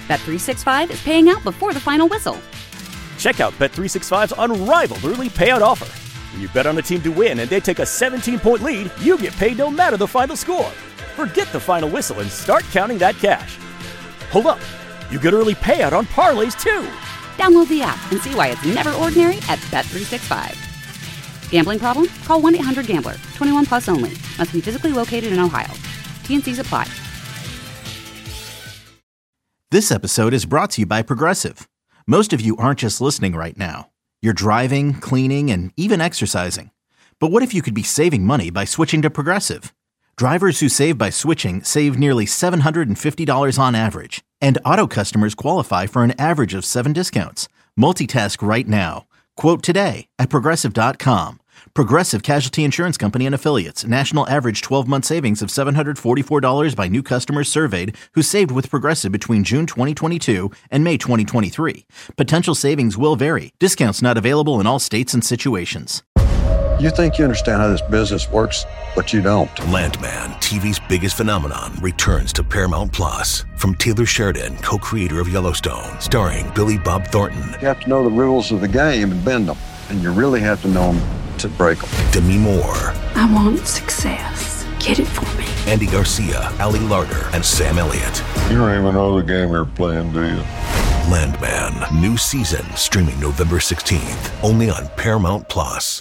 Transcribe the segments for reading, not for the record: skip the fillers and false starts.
Bet365 is paying out before the final whistle. Check out Bet365's unrivaled early payout offer. When you bet on a team to win and they take a 17-point lead, you get paid no matter the final score. Forget the final whistle and start counting that cash. Hold up. You get early payout on parlays, too. Download the app and see why it's never ordinary at Bet365. Gambling problem? Call 1-800-GAMBLER. 21 plus only. Must be physically located in Ohio. T&Cs apply. This episode is brought to you by Progressive. Most of you aren't just listening right now. You're driving, cleaning, and even exercising. But what if you could be saving money by switching to Progressive? Drivers who save by switching save nearly $750 on average. And auto customers qualify for an average of 7 discounts. Multitask right now. Quote today at Progressive.com. Progressive Casualty Insurance Company and Affiliates. National average 12-month savings of $744 by new customers surveyed who saved with Progressive between June 2022 and May 2023. Potential savings will vary. Discounts not available in all states and situations. You think you understand how this business works, but you don't. Landman, TV's biggest phenomenon, returns to Paramount Plus. From Taylor Sheridan, co-creator of Yellowstone, starring Billy Bob Thornton. You have to know the rules of the game and bend them, and you really have to know them to break them. Demi Moore. I want success. Get it for me. Andy Garcia, Ali Larter, and Sam Elliott. You don't even know the game you're playing, do you? Landman, new season, streaming November 16th, only on Paramount Plus.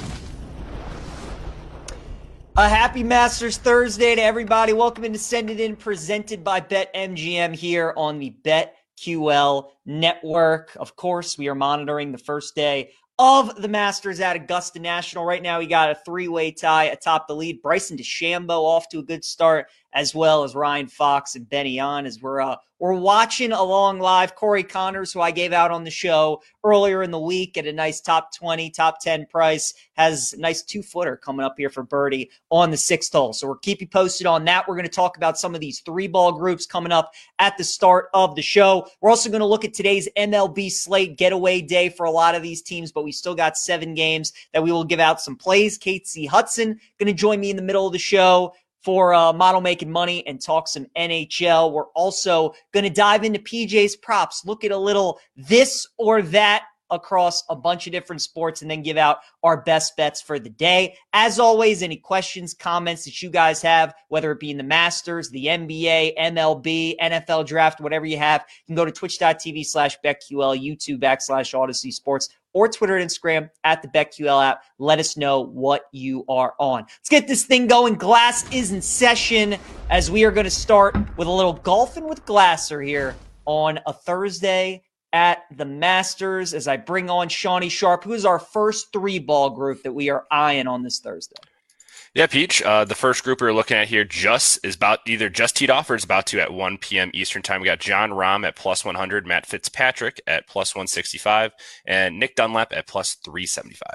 A happy Masters Thursday to everybody. Welcome into Send It In, presented by BetMGM here on the BetQL network. Of course, we are monitoring the first day of the Masters at Augusta National. Right now, we got a 3-way tie atop the lead. Bryson DeChambeau off to a good start, as well as Ryan Fox and Benny On, as we're watching along live. Corey Connors, who I gave out on the show earlier in the week at a nice top 20, top 10 price, has a nice 2-footer coming up here for birdie on the 6th hole. So we'll keep you posted on that. We're going to talk about some of these 3-ball groups coming up at the start of the show. We're also going to look at today's MLB slate, getaway day for a lot of these teams, but we still got 7 games that we will give out some plays. Kate C. Hudson going to join me in the middle of the show for Model Making Money and talk some NHL. We're also going to dive into PJ's props, look at a little this or that across a bunch of different sports, and then give out our best bets for the day. As always, any questions, comments that you guys have, whether it be in the Masters, the NBA, MLB, NFL draft, whatever you have, you can go to twitch.tv/BetQL, YouTube /Odyssey Sports, or Twitter and Instagram at the BetQL app. Let us know what you are on. Let's get this thing going. Glass is in session as we are going to start with a little golfing with Glasser here on a Thursday at the Masters as I bring on Shawnee Sharp, who is our first 3-ball group that we are eyeing on this Thursday. Yeah, Peach, the first group we're looking at here is about either just teed off or is about to at 1 p.m. Eastern time. We got Jon Rahm at plus 100, Matt Fitzpatrick at plus 165, and Nick Dunlap at plus 375.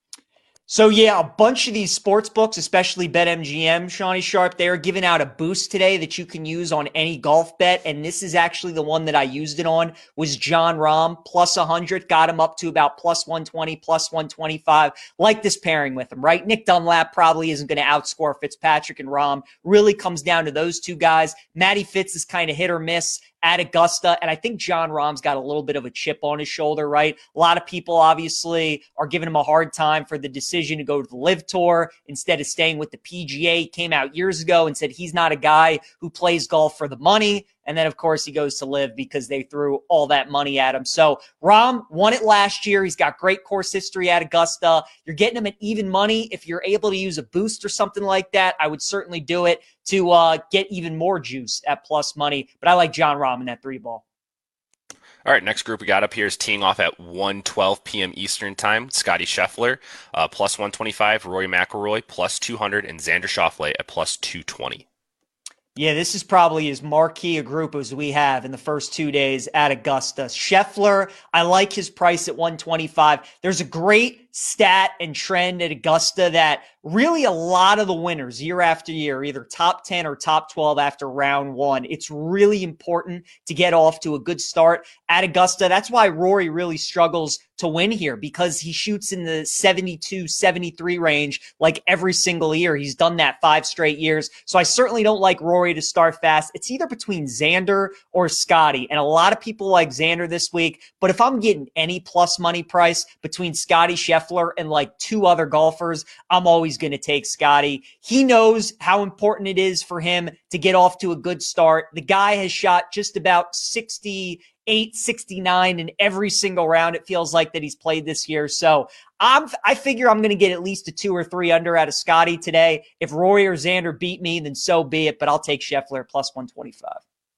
So, yeah, a bunch of these sports books, especially BetMGM, Shawnee Sharp, they are giving out a boost today that you can use on any golf bet. And this is actually the one that I used it on, was Jon Rahm, plus 100, got him up to about plus 120, plus 125. Like this pairing with him, right? Nick Dunlap probably isn't going to outscore Fitzpatrick and Rahm. Really comes down to those two guys. Matty Fitz is kind of hit or miss at Augusta, and I think Jon Rahm's got a little bit of a chip on his shoulder, right? A lot of people obviously are giving him a hard time for the decision to go to the LIV Tour instead of staying with the PGA. He came out years ago and said he's not a guy who plays golf for the money. And then, of course, he goes to LIV because they threw all that money at him. So Rahm won it last year. He's got great course history at Augusta. You're getting him at even money. If you're able to use a boost or something like that, I would certainly do it to get even more juice at plus money. But I like Jon Rahm in that 3-ball. All right, next group we got up here is teeing off at 1:12 p.m. Eastern time. Scotty Scheffler, plus 125, Rory McIlroy, plus 200, and Xander Schauffele at plus 220. Yeah, this is probably as marquee a group as we have in the first 2 days at Augusta. Scheffler, I like his price at 125. There's a great stat and trend at Augusta that really a lot of the winners year after year, either top 10 or top 12 after round one. It's really important to get off to a good start at Augusta. That's why Rory really struggles to win here, because he shoots in the 72, 73 range like every single year. He's done that 5 straight years. So I certainly don't like Rory to start fast. It's either between Xander or Scotty. And a lot of people like Xander this week. But if I'm getting any plus money price between Scotty Scheffler and like 2 other golfers, I'm always going to take Scotty. He knows how important it is for him to get off to a good start. The guy has shot just about 68, 69 in every single round it feels like that he's played this year. So I figure I'm going to get at least a 2 or 3 under out of Scotty today. If Rory or Xander beat me, then so be it, but I'll take Scheffler plus 125.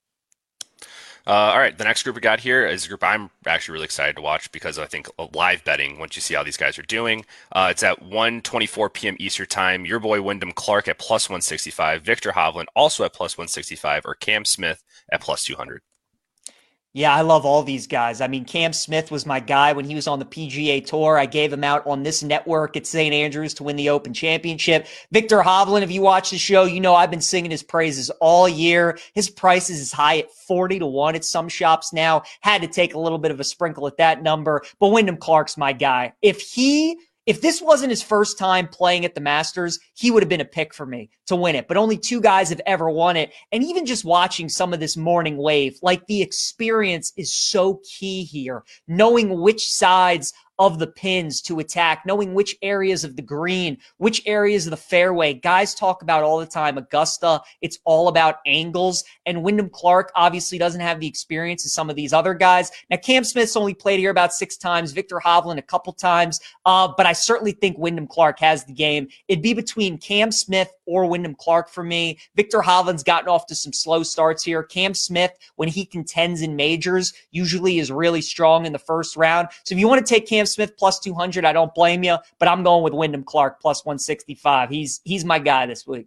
All right, the next group we got here is a group I'm actually really excited to watch because I think live betting, once you see how these guys are doing, it's at 1:24 p.m. Eastern time. Your boy Wyndham Clark at plus 165, Viktor Hovland also at plus 165, or Cam Smith at plus 200. Yeah, I love all these guys. I mean, Cam Smith was my guy when he was on the PGA Tour. I gave him out on this network at St. Andrews to win the Open Championship. Viktor Hovland, if you watch the show, you know I've been singing his praises all year. His price is as high at 40-1 at some shops now. Had to take a little bit of a sprinkle at that number, but Wyndham Clark's my guy. If this wasn't his first time playing at the Masters, he would have been a pick for me to win it. But only 2 guys have ever won it. And even just watching some of this morning wave, like the experience is so key here. Knowing which sides of the pins to attack, knowing which areas of the green, which areas of the fairway. Guys talk about all the time, Augusta, it's all about angles. And Wyndham Clark obviously doesn't have the experience of some of these other guys. Now, Cam Smith's only played here about 6 times, Viktor Hovland a couple times, but I certainly think Wyndham Clark has the game. It'd be between Cam Smith or Wyndham Clark for me. Viktor Hovland's gotten off to some slow starts here. Cam Smith, when he contends in majors, usually is really strong in the first round. So if you want to take Cam Smith plus 200, I don't blame you, but I'm going with Wyndham Clark plus 165. He's my guy this week.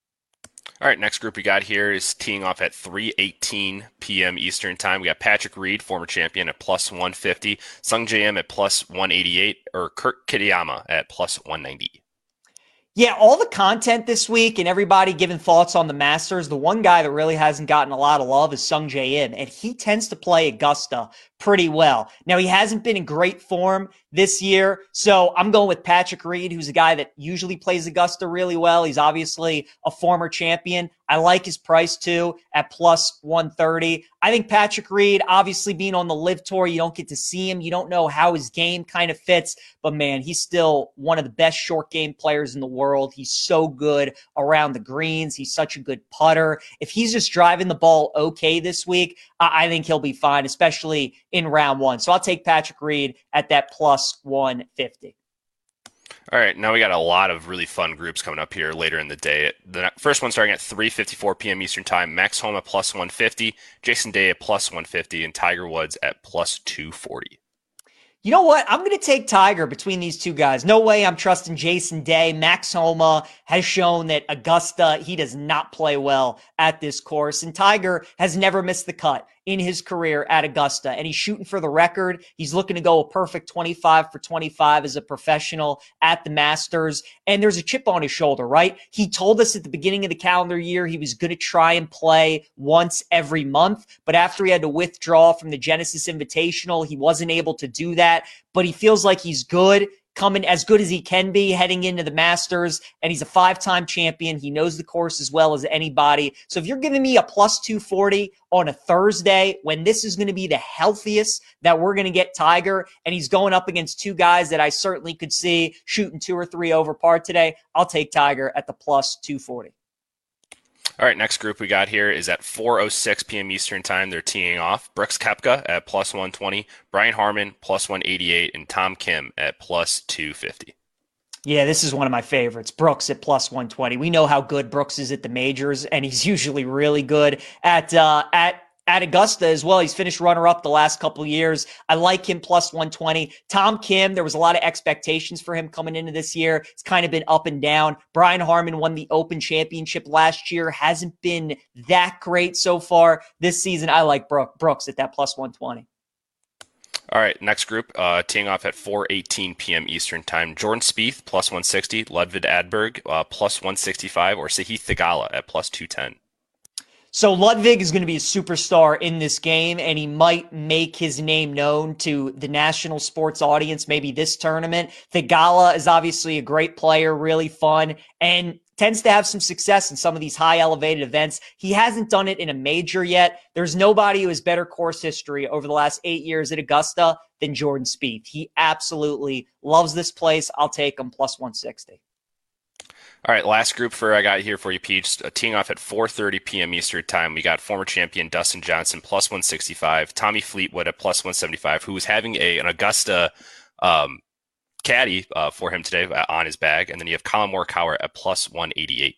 All right, next group we got here is teeing off at 3:18 p.m. Eastern time. We got Patrick Reed, former champion, at plus 150, Sung J M at plus 188, or Kurt Kitayama at plus 190. Yeah, all the content this week and everybody giving thoughts on the Masters, the one guy that really hasn't gotten a lot of love is Sung J M, and he tends to play Augusta pretty well. Now, he hasn't been in great form this year, so I'm going with Patrick Reed, who's a guy that usually plays Augusta really well. He's obviously a former champion. I like his price, too, at plus 130. I think Patrick Reed, obviously being on the LIV Tour, you don't get to see him. You don't know how his game kind of fits, but, man, he's still one of the best short game players in the world. He's so good around the greens. He's such a good putter. If he's just driving the ball okay this week, I think he'll be fine, especially in round one. So I'll take Patrick Reed at that plus 150. All right, now we got a lot of really fun groups coming up here later in the day. The first one starting at 3:54 p.m. Eastern time, Max Homa plus 150, Jason Day at plus 150, and Tiger Woods at plus 240. You know what? I'm going to take Tiger between these 2 guys. No way I'm trusting Jason Day. Max Homa has shown that Augusta, he does not play well at this course. And Tiger has never missed the cut in his career at Augusta. And he's shooting for the record. He's looking to go a perfect 25 for 25 as a professional at the Masters. And there's a chip on his shoulder, right? He told us at the beginning of the calendar year he was going to try and play once every month. But after he had to withdraw from the Genesis Invitational, he wasn't able to do that. But he feels like he's good, coming as good as he can be heading into the Masters, and he's a 5-time champion. He knows the course as well as anybody. So if you're giving me a plus 240 on a Thursday, when this is going to be the healthiest that we're going to get Tiger, and he's going up against 2 guys that I certainly could see shooting 2 or 3 over par today, I'll take Tiger at the plus 240. All right, next group we got here is at 4:06 p.m. Eastern time. They're teeing off. Brooks Koepka at plus 120, Brian Harman plus 188, and Tom Kim at plus 250. Yeah, this is one of my favorites. Brooks at plus 120. We know how good Brooks is at the majors, and he's usually really good at Augusta as well. He's finished runner-up the last couple of years. I like him plus 120. Tom Kim, there was a lot of expectations for him coming into this year. It's kind of been up and down. Brian Harman won the Open Championship last year. Hasn't been that great so far this season. I like Brooks at that plus 120. All right, next group, teeing off at 4:18 p.m. Eastern Time. Jordan Spieth, plus 160. Ludvig Adberg, plus 165. Or Sahith Theegala at plus 210. So Ludvig is going to be a superstar in this game, and he might make his name known to the national sports audience, maybe this tournament. Theegala is obviously a great player, really fun, and tends to have some success in some of these high elevated events. He hasn't done it in a major yet. There's nobody who has better course history over the last 8 years at Augusta than Jordan Spieth. He absolutely loves this place. I'll take him plus 160. All right, last group I got here for you, Peach. Teeing off at 4:30 p.m. Eastern Time, we got former champion Dustin Johnson plus 165, Tommy Fleetwood at plus 175, who was having an Augusta caddy for him today on his bag, and then you have Colin Morikawa at plus 188.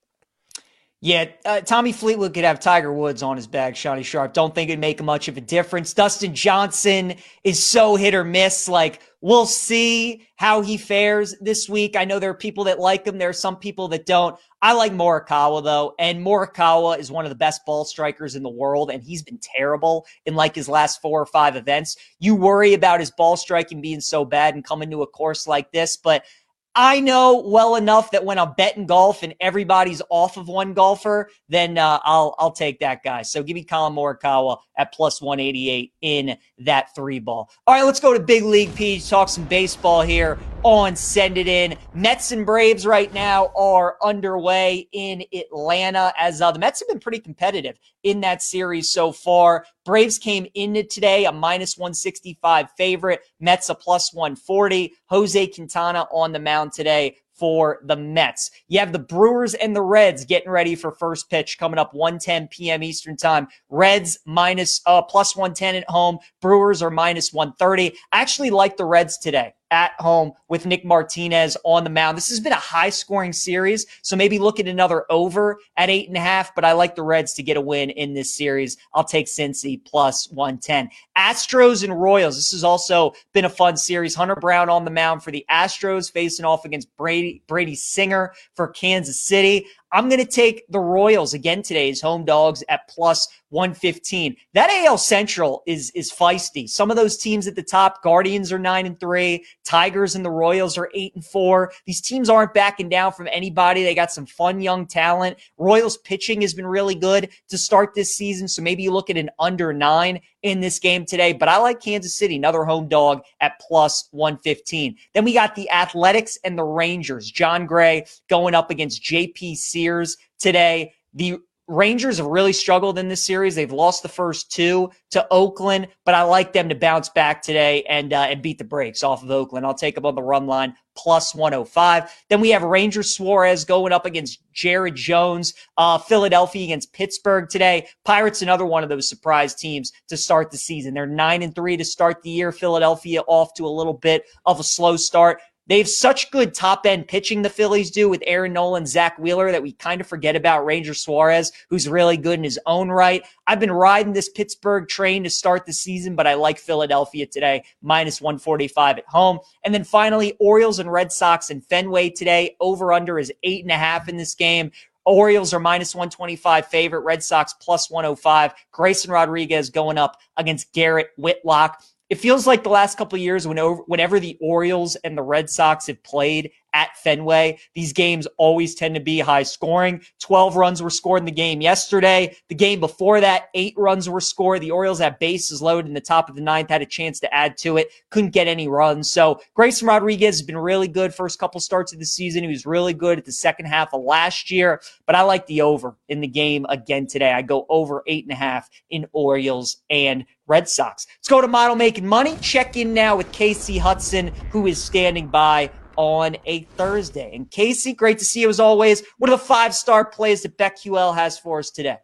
Yeah, Tommy Fleetwood could have Tiger Woods on his bag, Shawnee Sharp. Don't think it'd make much of a difference. Dustin Johnson is so hit or miss. Like, we'll see how he fares this week. I know there are people that like him. There are some people that don't. I like Morikawa, though, and Morikawa is one of the best ball strikers in the world, and he's been terrible in like his last 4 or 5 events. You worry about his ball striking being so bad and coming to a course like this, but I know well enough that when I'm betting golf and everybody's off of one golfer, then I'll take that guy. So give me Colin Morikawa at plus 188 in that 3-ball. All right, let's go to Big League Peach, talk some baseball here on Send It In. Mets and Braves right now are underway in Atlanta as the Mets have been pretty competitive in that series so far. Braves came into today a minus 165 favorite. Mets a plus 140. Jose Quintana on the mound today for the Mets. You have the Brewers and the Reds getting ready for first pitch coming up 1:10 p.m. Eastern Time. Reds plus 110 at home. Brewers are minus 130. I actually like the Reds today at home with Nick Martinez on the mound. This has been a high-scoring series, so maybe look at another over at 8.5, but I like the Reds to get a win in this series. I'll take Cincy plus 110. Astros and Royals. This has also been a fun series. Hunter Brown on the mound for the Astros, facing off against Brady Singer for Kansas City. I'm going to take the Royals again today as home dogs at plus 115. That AL Central is feisty. Some of those teams at the top, Guardians are 9-3, Tigers and the Royals are 8-4. These teams aren't backing down from anybody. They got some fun young talent. Royals pitching has been really good to start this season, so maybe you look at an under 9 in this game today, but I like Kansas City, another home dog at plus 115. Then we got the Athletics and the Rangers. John Gray going up against JP Sears today. The Rangers have really struggled in this series. They've lost the first 2 to Oakland, but I like them to bounce back today and beat the brakes off of Oakland. I'll take them on the run line plus 105. Then we have Ranger Suarez going up against Jared Jones. Philadelphia against Pittsburgh today. Pirates, another one of those surprise teams to start the season. They're 9-3 to start the year. Philadelphia off to a little bit of a slow start. They have such good top-end pitching, the Phillies do, with Aaron Nola, Zach Wheeler, that we kind of forget about Ranger Suarez, who's really good in his own right. I've been riding this Pittsburgh train to start the season, but I like Philadelphia today, minus 145 at home. And then finally, Orioles and Red Sox in Fenway today. Over-under is 8.5 in this game. Orioles are minus 125 favorite. Red Sox plus 105. Grayson Rodriguez going up against Garrett Whitlock. It feels like the last couple of years whenever the Orioles and the Red Sox have played at Fenway, these games always tend to be high scoring. 12 runs were scored in the game yesterday. The game before that, 8 runs were scored. The Orioles had bases loaded in the top of the 9th, had a chance to add to it, couldn't get any runs. So Grayson Rodriguez has been really good first couple starts of the season. He was really good at the second half of last year, but I like the over in the game again today. I go over 8.5 in Orioles and Red Sox. Let's go to Model Making Money. Check in now with Casey Hudson, who is standing by on a Thursday. And Casey, great to see you as always. What are the 5-star plays that BetQL has for us today?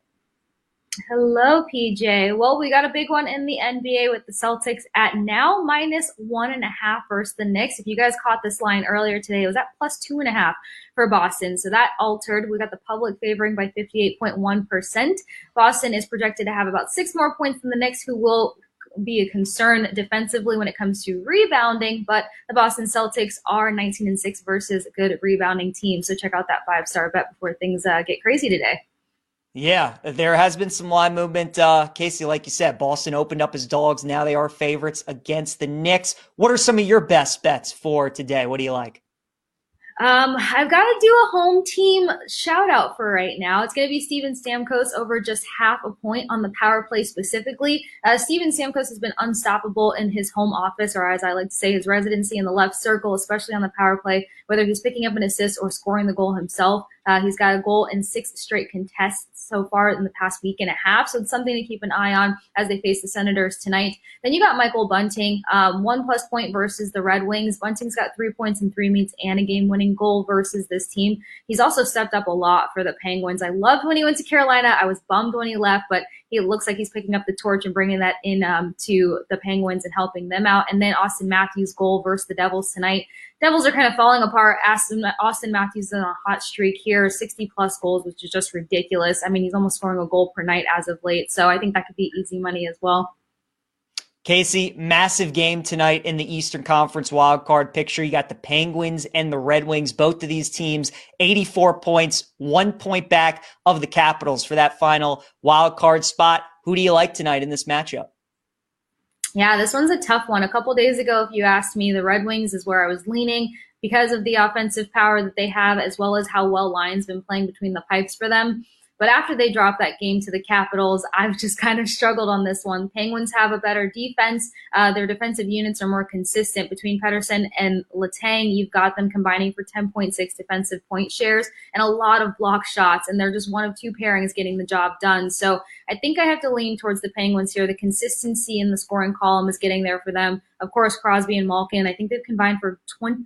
Hello, PJ. Well, we got a big one in the NBA with the Celtics at now minus 1.5 versus the Knicks. If you guys caught this line earlier today, it was at plus 2.5 for Boston. So that altered. We got the public favoring by 58.1%. Boston is projected to have about 6 more points than the Knicks, who will be a concern defensively when it comes to rebounding, but the Boston Celtics are 19-6 versus a good rebounding team. So check out that 5-star bet before things get crazy today. Yeah, there has been some line movement. Casey, like you said, Boston opened up as dogs. Now they are favorites against the Knicks. What are some of your best bets for today? What do you like? I've got to do a home team shout out for right now. It's going to be Steven Stamkos over just half a point on the power play specifically. Steven Stamkos has been unstoppable in his home office, or as I like to say, his residency in the left circle, especially on the power play, whether he's picking up an assist or scoring the goal himself. He's got a goal in 6 straight contests so far in the past week and a half. So it's something to keep an eye on as they face the Senators tonight. Then you got Michael Bunting, 1+ point versus the Red Wings. Bunting's got 3 points in 3 meets and a game-winning goal versus this team. He's also stepped up a lot for the Penguins. I loved when he went to Carolina. I was bummed when he left, but he looks like he's picking up the torch and bringing that in to the Penguins and helping them out. And then Austin Matthews' goal versus the Devils tonight. Devils are kind of falling apart. Austin Matthews is on a hot streak here, 60-plus goals, which is just ridiculous. I mean, he's almost scoring a goal per night as of late, so I think that could be easy money as well. Casey, massive game tonight in the Eastern Conference wildcard picture. You got the Penguins and the Red Wings, both of these teams, 84 points, 1 point back of the Capitals for that final wildcard spot. Who do you like tonight in this matchup? Yeah, this one's a tough one. A couple days ago, if you asked me, the Red Wings is where I was leaning because of the offensive power that they have, as well as how well Lyon's been playing between the pipes for them. But after they dropped that game to the Capitals, I've just kind of struggled on this one. Penguins have a better defense. Their defensive units are more consistent. Between Pettersson and Letang, you've got them combining for 10.6 defensive point shares and a lot of block shots, and they're just one of two pairings getting the job done. So I think I have to lean towards the Penguins here. The consistency in the scoring column is getting there for them. Of course, Crosby and Malkin, I think they've combined for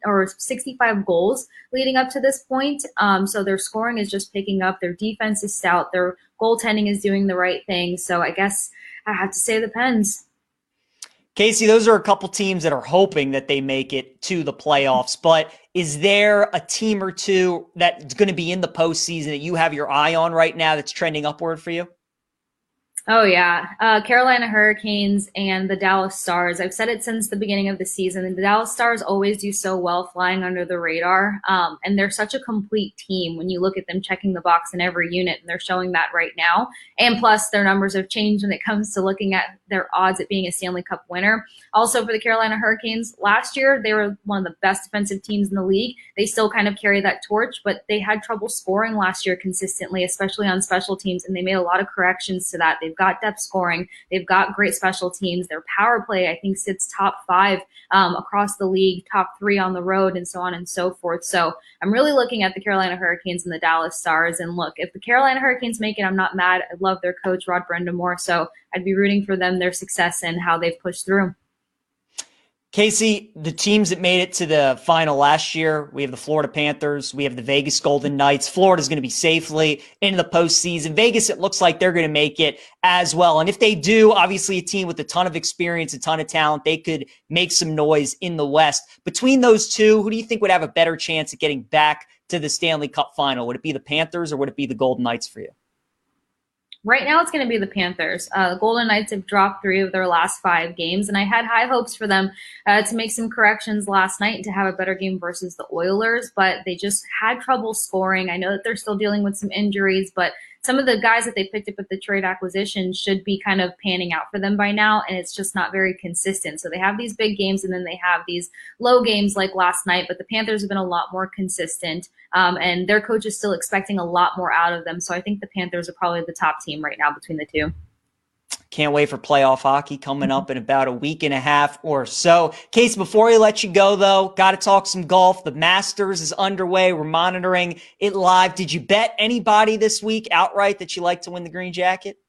65 goals leading up to this point. So their scoring is just picking up. Their defense is stout. Their goaltending is doing the right thing. So I guess I have to say the Pens. Casey, those are a couple teams that are hoping that they make it to the playoffs, but is there a team or two that's going to be in the postseason that you have your eye on right now that's trending upward for you? Oh, yeah. Carolina Hurricanes and the Dallas Stars. I've said it since the beginning of the season. The Dallas Stars always do so well flying under the radar. And they're such a complete team when you look at them checking the box in every unit, and they're showing that right now. And plus, their numbers have changed when it comes to looking at their odds at being a Stanley Cup winner. Also, for the Carolina Hurricanes, last year, they were one of the best defensive teams in the league. They still kind of carry that torch, but they had trouble scoring last year consistently, especially on special teams, and they made a lot of corrections to that. They've got depth scoring. They've got great special teams. Their power play, I think, sits top 5 across the league, top 3 on the road, and so on and so forth. So I'm really looking at the Carolina Hurricanes and the Dallas Stars. And look, if the Carolina Hurricanes make it, I'm not mad. I love their coach, Rod Brind'Amour, so I'd be rooting for them, their success, and how they've pushed through. Casey, the teams that made it to the final last year, we have the Florida Panthers, we have the Vegas Golden Knights. Florida's going to be safely into the postseason. Vegas, it looks like they're going to make it as well. And if they do, obviously a team with a ton of experience, a ton of talent, they could make some noise in the West. Between those two, who do you think would have a better chance at getting back to the Stanley Cup final? Would it be the Panthers or would it be the Golden Knights for you? Right now, it's going to be the Panthers. The Golden Knights have dropped 3 of their last 5 games, and I had high hopes for them to make some corrections last night and to have a better game versus the Oilers, but they just had trouble scoring. I know that they're still dealing with some injuries, but some of the guys that they picked up at the trade acquisition should be kind of panning out for them by now, and it's just not very consistent. So they have these big games, and then they have these low games like last night, but the Panthers have been a lot more consistent, and their coach is still expecting a lot more out of them. So I think the Panthers are probably the top team right now between the two. Can't wait for playoff hockey coming up in about a week and a half or so. Case, before we let you go, though, got to talk some golf. The Masters is underway. We're monitoring it live. Did you bet anybody this week outright that you like to win the green jacket?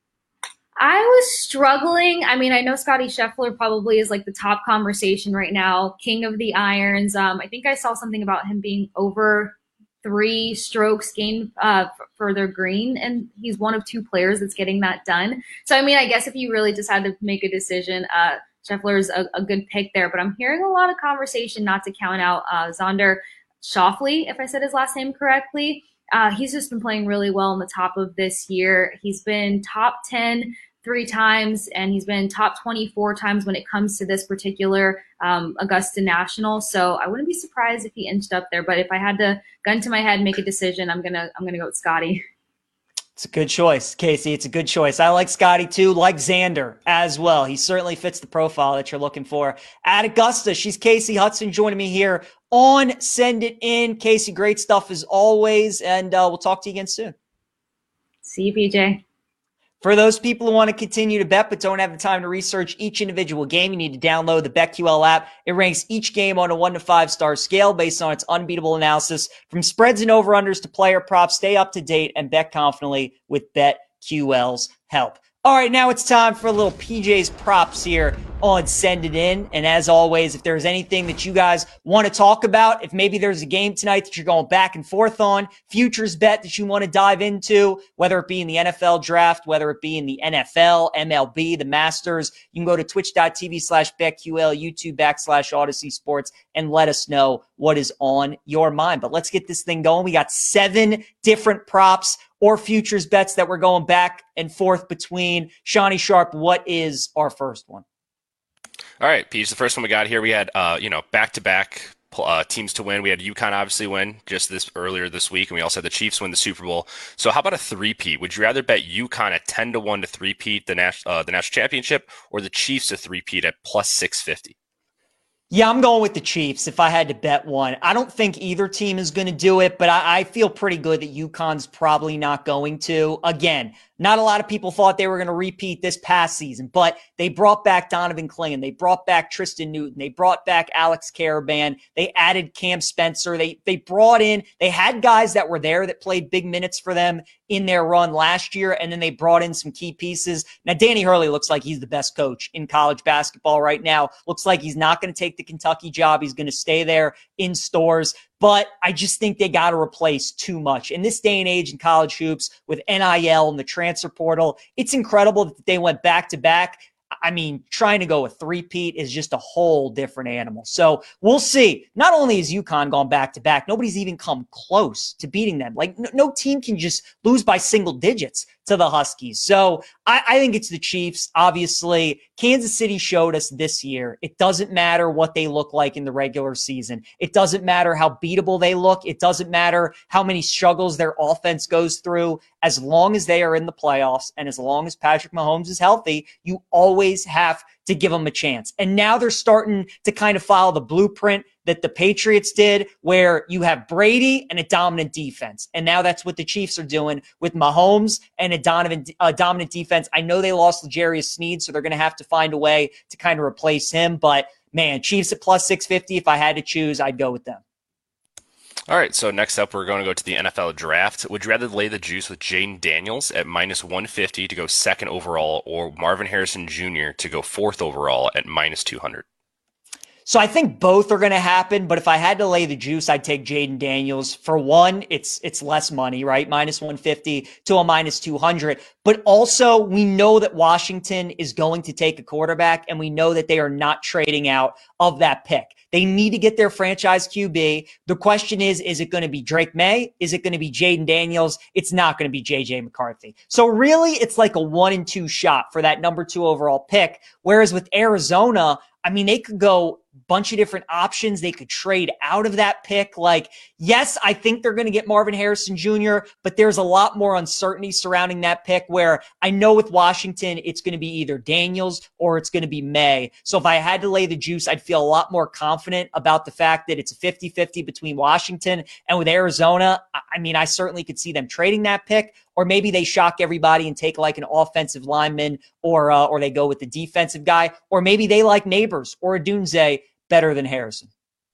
I was struggling. I mean, I know Scottie Scheffler probably is like the top conversation right now, king of the irons. I think I saw something about him being over 3 strokes gained for their green, and he's one of 2 players that's getting that done. So, I mean, I guess if you really just had to make a decision, Scheffler's a good pick there. But I'm hearing a lot of conversation not to count out Xander Schauffele, if I said his last name correctly. He's just been playing really well on the top of this year. He's been top 10 3 times, and he's been top 24 times when it comes to this particular Augusta National. So I wouldn't be surprised if he inched up there. But if I had to gun to my head and make a decision, I'm gonna go with Scotty. It's a good choice, Casey. It's a good choice. I like Scotty too, like Xander as well. He certainly fits the profile that you're looking for. At Augusta, she's Casey Hudson joining me here on Send It In. Casey, great stuff as always, and we'll talk to you again soon. See you, PJ. For those people who want to continue to bet but don't have the time to research each individual game, you need to download the BetQL app. It ranks each game on a 1 to 5 star scale based on its unbeatable analysis. From spreads and over-unders to player props, stay up to date and bet confidently with BetQL's help. All right, now it's time for a little PJ's props here on Send It In. And as always, if there's anything that you guys want to talk about, if maybe there's a game tonight that you're going back and forth on, futures bet that you want to dive into, whether it be in the NFL draft, whether it be in the NFL, MLB, the Masters, you can go to twitch.tv/BetQL, YouTube /Odyssey Sports, and let us know what is on your mind. But let's get this thing going. We got 7 different props or futures bets that we're going back and forth between. Shawnee Sharp, what is our first one? All right, Peach, the first one we got here, we had, back-to-back teams to win. We had UConn obviously win just earlier this week, and we also had the Chiefs win the Super Bowl. So how about a three-peat? Would you rather bet UConn at 10-1 to three-peat the national championship, or the Chiefs to three-peat at plus 650? Yeah, I'm going with the Chiefs if I had to bet one. I don't think either team is going to do it, but I feel pretty good that UConn's probably not going to. Again, not a lot of people thought they were going to repeat this past season, but they brought back Donovan Clingan. They brought back Tristan Newton. They brought back Alex Caravan. They added Cam Spencer. They had guys that were there that played big minutes for them in their run last year, and then they brought in some key pieces. Now, Danny Hurley looks like he's the best coach in college basketball right now. Looks like he's not going to take the Kentucky job. He's going to stay there in Stores. But I just think they got to replace too much. In this day and age in college hoops with NIL and the transfer portal, it's incredible that they went back-to-back. I mean, trying to go a three-peat is just a whole different animal. So we'll see. Not only has UConn gone back-to-back, nobody's even come close to beating them. Like, no team can just lose by single digits to the Huskies. So I think it's the Chiefs. Obviously, Kansas City showed us this year. It doesn't matter what they look like in the regular season. It doesn't matter how beatable they look. It doesn't matter how many struggles their offense goes through. As long as they are in the playoffs and as long as Patrick Mahomes is healthy, you always have to give them a chance. And now they're starting to kind of follow the blueprint that the Patriots did, where you have Brady and a dominant defense. And now that's what the Chiefs are doing with Mahomes and a dominant defense. I know they lost L'Jarius Sneed, so they're going to have to find a way to kind of replace him. But, man, Chiefs at plus 650, if I had to choose, I'd go with them. All right, so next up, we're going to go to the NFL draft. Would you rather lay the juice with Jaden Daniels at minus 150 to go second overall, or Marvin Harrison Jr. to go fourth overall at minus 200? So I think both are going to happen, but if I had to lay the juice, I'd take Jaden Daniels. For one, it's less money, right? Minus 150 to a minus 200. But also, we know that Washington is going to take a quarterback, and we know that they are not trading out of that pick. They need to get their franchise QB. The question is it going to be Drake May? Is it going to be Jaden Daniels? It's not going to be JJ McCarthy. So really, it's like a 1-2 shot for that number 2 overall pick. Whereas with Arizona, I mean, they could go bunch of different options. They could trade out of that pick. Like, yes, I think they're going to get Marvin Harrison Jr., but there's a lot more uncertainty surrounding that pick, where I know with Washington, it's going to be either Daniels or it's going to be May. So if I had to lay the juice, I'd feel a lot more confident about the fact that it's a 50-50 between Washington and with Arizona. I mean, I certainly could see them trading that pick, or maybe they shock everybody and take like an offensive lineman, or they go with the defensive guy, or maybe they like Neighbors or Odunze better than Harrison.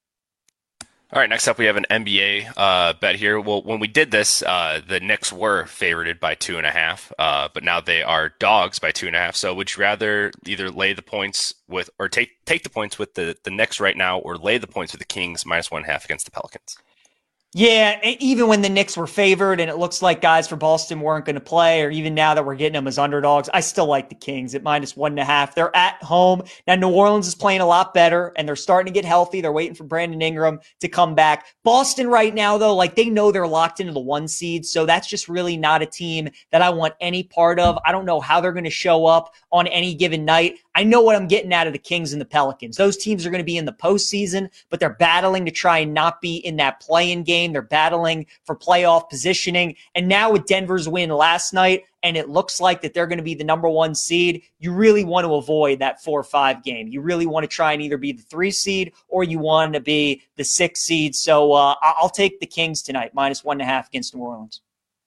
All right, next up we have an NBA bet here. Well, when we did this, the Knicks were favorited by 2.5, but now they are dogs by 2.5. So would you rather either lay the points with, or take the points with the Knicks right now, or lay the points with the Kings minus 1.5 against the Pelicans? Yeah, even when the Knicks were favored and it looks like guys for Boston weren't going to play, or even now that we're getting them as underdogs, I still like the Kings at minus 1.5. They're at home. Now, New Orleans is playing a lot better, and they're starting to get healthy. They're waiting for Brandon Ingram to come back. Boston right now, though, like, they know they're locked into the 1 seed, so that's just really not a team that I want any part of. I don't know how they're going to show up on any given night. I know what I'm getting out of the Kings and the Pelicans. Those teams are going to be in the postseason, but they're battling to try and not be in that play-in game. They're battling for playoff positioning. And now with Denver's win last night, and it looks like that they're going to be the number 1 seed, you really want to avoid that 4-5 game. You really want to try and either be the 3 seed or you want to be the 6 seed. So I'll take the Kings tonight, -1.5 against New Orleans.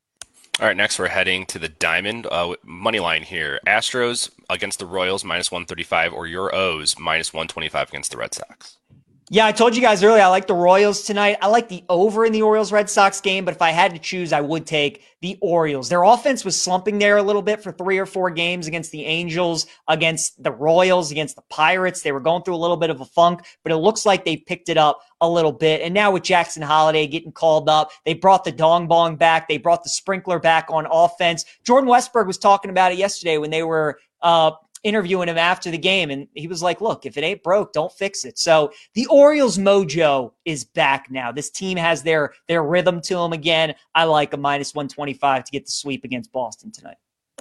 All right, next we're heading to the Diamond. Money line here. Astros against the Royals, -135, or your O's, -125 against the Red Sox. Yeah, I told you guys earlier I like the Royals tonight. I like the over in the Orioles-Red Sox game, but if I had to choose, I would take the Orioles. Their offense was slumping there a little bit for 3 or 4 games against the Angels, against the Royals, against the Pirates. They were going through a little bit of a funk, but it looks like they picked it up a little bit. And now with Jackson Holliday getting called up, they brought the dong bong back. They brought the sprinkler back on offense. Jordan Westberg was talking about it yesterday when they were interviewing him after the game, and he was like, look, if it ain't broke, don't fix it. So the Orioles mojo is back now. This team has their rhythm to them again. I like a -125 to get the sweep against Boston tonight.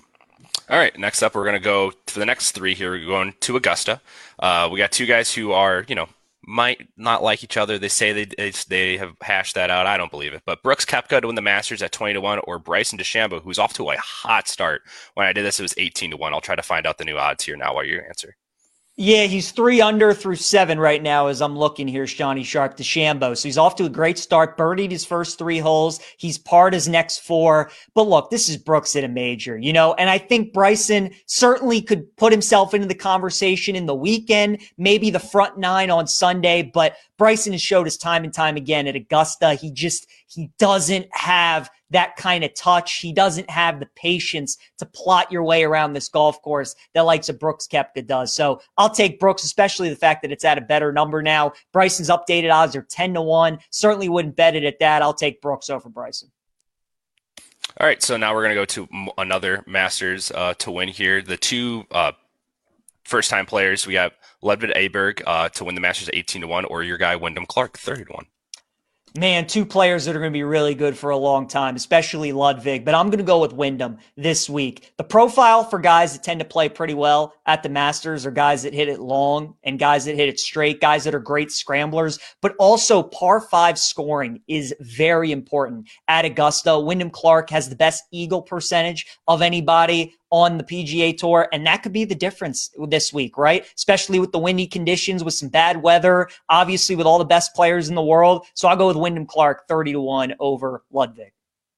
All right, next up, we're going to go to the next 3 here. We're going to Augusta. We got 2 guys who are, might not like each other. They say they have hashed that out. I don't believe it. But Brooks Koepka to win the Masters at 20-1, or Bryson DeChambeau, who's off to a hot start. When I did this, it was 18-1. I'll try to find out the new odds here now while you answer. Yeah, he's 3 under through 7 right now as I'm looking here, Shawnee Sharp, DeChambeau. So he's off to a great start, birdied his first 3 holes. He's parred his next 4. But look, this is Brooks at a major, and I think Bryson certainly could put himself into the conversation in the weekend, maybe the front 9 on Sunday. But Bryson has showed us time and time again at Augusta, he doesn't have that kind of touch. He doesn't have the patience to plot your way around this golf course that likes of Brooks Koepka does. So I'll take Brooks, especially the fact that it's at a better number now. Bryson's updated odds are 10-1. Certainly wouldn't bet it at that. I'll take Brooks over Bryson. All right, so now we're going to go to another Masters to win here. The 2 first-time players, we got Ludvig Aberg to win the Masters at 18-1, or your guy Wyndham Clark, 30-1. Man, 2 players that are going to be really good for a long time, especially Ludvig, but I'm going to go with Wyndham this week. The profile for guys that tend to play pretty well at the Masters are guys that hit it long and guys that hit it straight, guys that are great scramblers, but also par 5 scoring is very important at Augusta. Wyndham Clark has the best eagle percentage of anybody on the PGA Tour, and that could be the difference this week, right? Especially with the windy conditions, with some bad weather, obviously with all the best players in the world. So I'll go with Wyndham Clark 30-1 over Ludvig.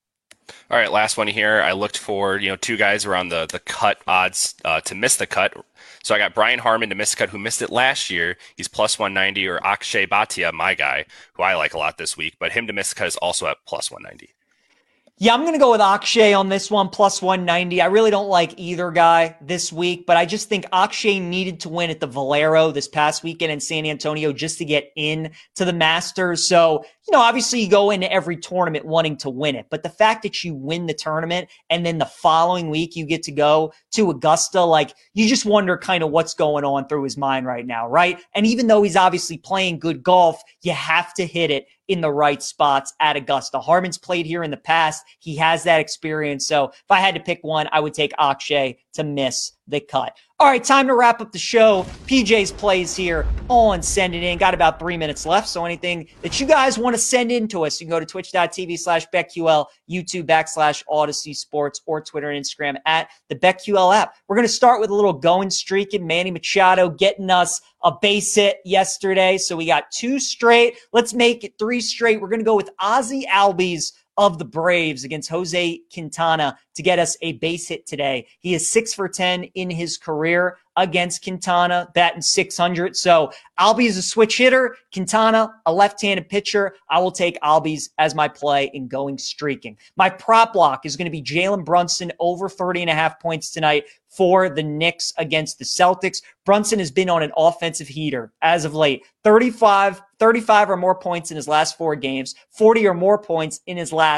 All right, last one here. I looked for 2 guys around the cut odds to miss the cut. So I got Brian Harman to miss the cut, who missed it last year. He's +190, or Akshay Bhatia, my guy, who I like a lot this week, but him to miss the cut is also at +190. Yeah, I'm going to go with Akshay on this one, +190. I really don't like either guy this week, but I just think Akshay needed to win at the Valero this past weekend in San Antonio just to get in to the Masters. So, obviously you go into every tournament wanting to win it, but the fact that you win the tournament and then the following week you get to go to Augusta, you just wonder kind of what's going on through his mind right now, right? And even though he's obviously playing good golf, you have to hit it in the right spots at Augusta. Harman's played here in the past. He has that experience. So if I had to pick one, I would take Akshay to miss the cut. All right, time to wrap up the show. PJ's plays here on Send It In. Got about 3 minutes left, so anything that you guys want to send in to us, you can go to twitch.tv/BetQL, YouTube /Odyssey Sports, or Twitter and Instagram at the BetQL app. We're going to start with a little going streak and Manny Machado getting us a base hit yesterday. So we got 2 straight. Let's make it 3 straight. We're going to go with Ozzie Albies of the Braves against Jose Quintana to get us a base hit today. He is 6 for 10 in his career against Quintana, batting .600. So Albies is a switch hitter. Quintana, a left-handed pitcher. I will take Albies as my play in going streaking. My prop block is going to be Jalen Brunson over 30.5 points tonight for the Knicks against the Celtics. Brunson has been on an offensive heater as of late. 35 or more points in his last 4 games, 40 or more points in his last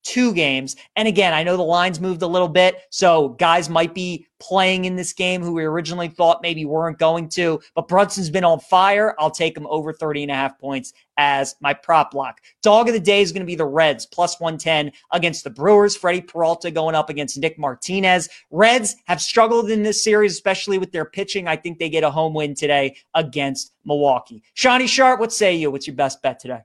2 games. And again, I know the lines moved a little bit, so guys might be playing in this game who we originally thought maybe weren't going to, but Brunson's been on fire. I'll take him over 30.5 points as my prop lock. Dog of the day is going to be the Reds, plus 110 against the Brewers. Freddie Peralta going up against Nick Martinez. Reds have struggled in this series, especially with their pitching. I think they get a home win today against Milwaukee. Shawnee Sharp, what say you? What's your best bet today?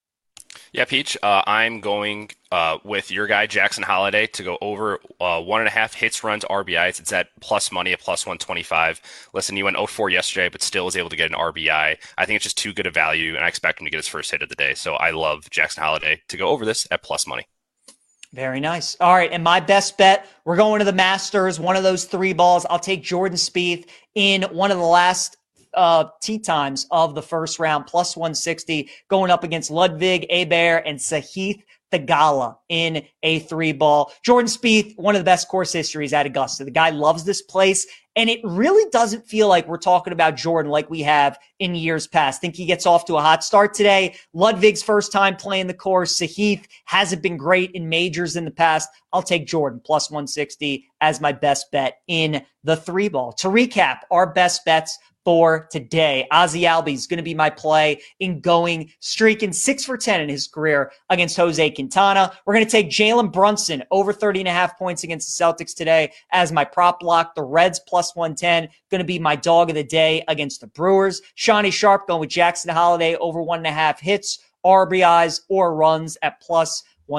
Yeah, Peach, I'm going with your guy, Jackson Holliday, to go over 1.5 hits, runs, RBIs. It's at plus money at plus 125. Listen, he went 0-4 yesterday, but still was able to get an RBI. I think it's just too good a value, and I expect him to get his first hit of the day. So I love Jackson Holliday to go over this at plus money. Very nice. All right, and my best bet, we're going to the Masters, one of those 3 balls. I'll take Jordan Spieth in one of the last tee times of the first round, plus 160, going up against Ludwig Aberg and Sahith Theegala in a 3-ball. Jordan Spieth, one of the best course histories at Augusta. The guy loves this place, and it really doesn't feel like we're talking about Jordan like we have in years past. Think he gets off to a hot start today. Ludwig's first time playing the course. Sahith hasn't been great in majors in the past. I'll take Jordan, plus 160, as my best bet in the 3-ball. To recap our best bets for today, Ozzy Albies going to be my play in going streaking 6 for 10 in his career against Jose Quintana. We're going to take Jalen Brunson over 30.5 points against the Celtics today as my prop lock. The Reds plus 110 going to be my dog of the day against the Brewers. Shawnee Sharp going with Jackson Holliday over 1.5 hits, RBIs, or runs at plus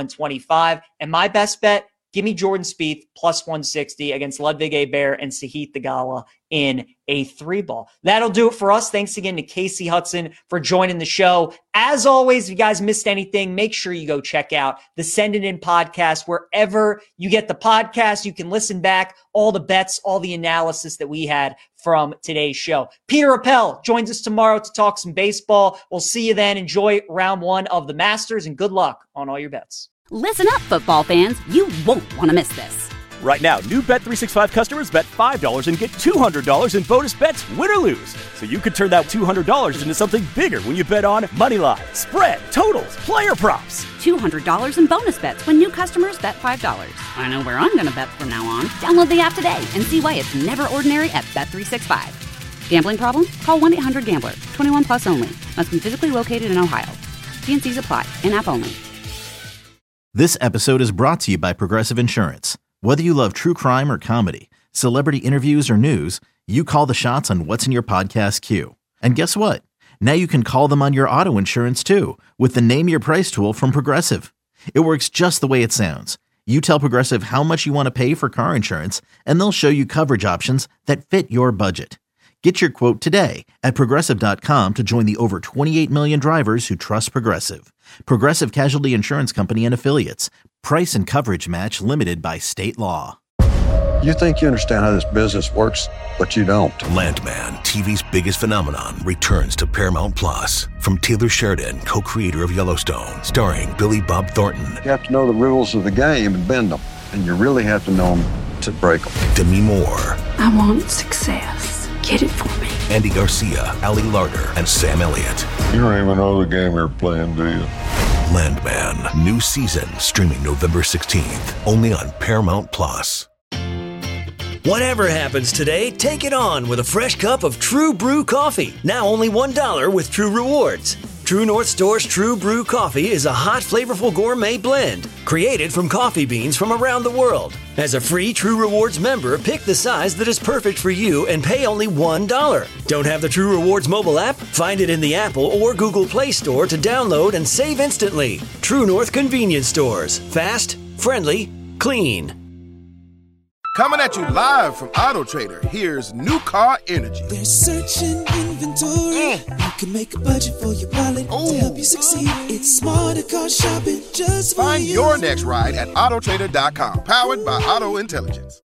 125. And my best bet, give me Jordan Spieth plus 160 against Ludwig Aberg and Sahith Theegala in a 3-ball. That'll do it for us. Thanks again to Casey Hudson for joining the show. As always, if you guys missed anything, make sure you go check out the Send It In podcast. Wherever you get the podcast, you can listen back, all the bets, all the analysis that we had from today's show. Peter Appel joins us tomorrow to talk some baseball. We'll see you then. Enjoy round 1 of the Masters, and good luck on all your bets. Listen up, football fans. You won't want to miss this. Right now, new Bet365 customers bet $5 and get $200 in bonus bets, win or lose. So you could turn that $200 into something bigger when you bet on moneyline, spread, totals, player props. $200 in bonus bets when new customers bet $5. I know where I'm going to bet from now on. Download the app today and see why it's never ordinary at Bet365. Gambling problem? Call 1-800-GAMBLER. 21 plus only. Must be physically located in Ohio. T&Cs apply. In-app only. This episode is brought to you by Progressive Insurance. Whether you love true crime or comedy, celebrity interviews or news, you call the shots on what's in your podcast queue. And guess what? Now you can call them on your auto insurance too with the Name Your Price tool from Progressive. It works just the way it sounds. You tell Progressive how much you want to pay for car insurance, and they'll show you coverage options that fit your budget. Get your quote today at Progressive.com to join the over 28 million drivers who trust Progressive. Progressive Casualty Insurance Company and Affiliates. Price and coverage match limited by state law. You think you understand how this business works, but you don't. Landman, TV's biggest phenomenon, returns to Paramount Plus. From Taylor Sheridan, co-creator of Yellowstone, starring Billy Bob Thornton. You have to know the rules of the game and bend them. And you really have to know them to break them. Demi Moore. I want success. Get it for me. Andy Garcia, Ali Larter, and Sam Elliott. You don't even know the game you're playing, do you? Landman, new season, streaming November 16th, only on Paramount Plus. Whatever happens today, take it on with a fresh cup of True Brew coffee. Now only $1 with True Rewards. True North Store's True Brew coffee is a hot, flavorful gourmet blend created from coffee beans from around the world. As a free True Rewards member, pick the size that is perfect for you and pay only $1. Don't have the True Rewards mobile app? Find it in the Apple or Google Play Store to download and save instantly. True North Convenience Stores. Fast, friendly, clean. Coming at you live from Auto Trader, here's New Car Energy. They're searching inventory. You can make a budget for your wallet to help you succeed. It's smarter car shopping just for Find you. your next ride at autotrader.com, powered by Auto Intelligence.